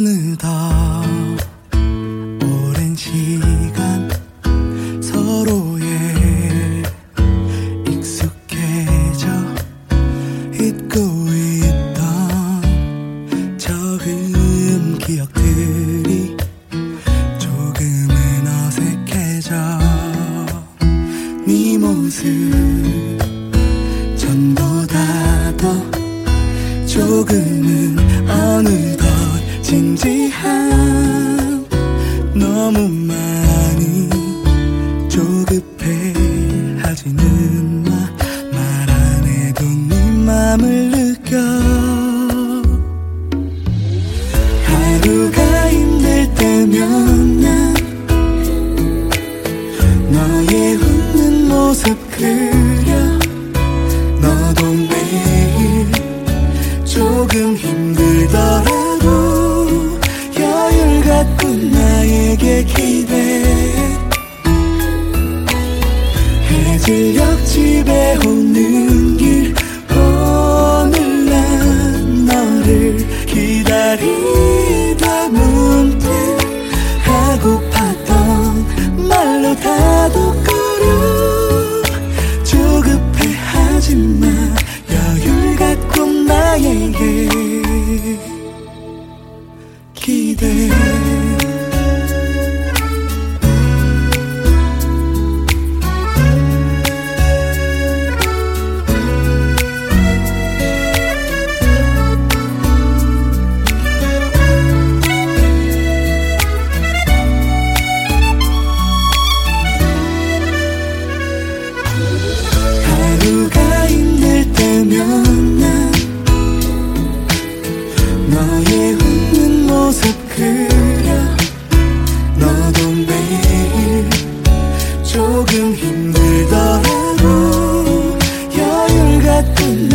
어느덧 오랜 시간 서로에 익숙해져 잊고 있던 적은 기억들이 조금은 어색해져 네 모습 전보다 더 조금은 어느덧 진지한 너무 많이 조급해 하지는 마 말 안 해도 네 맘을 느껴 하루가 힘들 때면 난 너의 웃는 모습 그려 너도 매일 조금 힘들더라도 여유를 갖고 나에게 기대해 해질녘 집에 오는 길 오늘 난 너를 기다리다 문득 하고팠던 말로 다독거려 조급해 하지마 여유를 갖고 나에게 기대해 하루가 힘들 때면 난 너의 웃는 모습 그려 너도 매일 조금 힘들더라도 여유를 갖고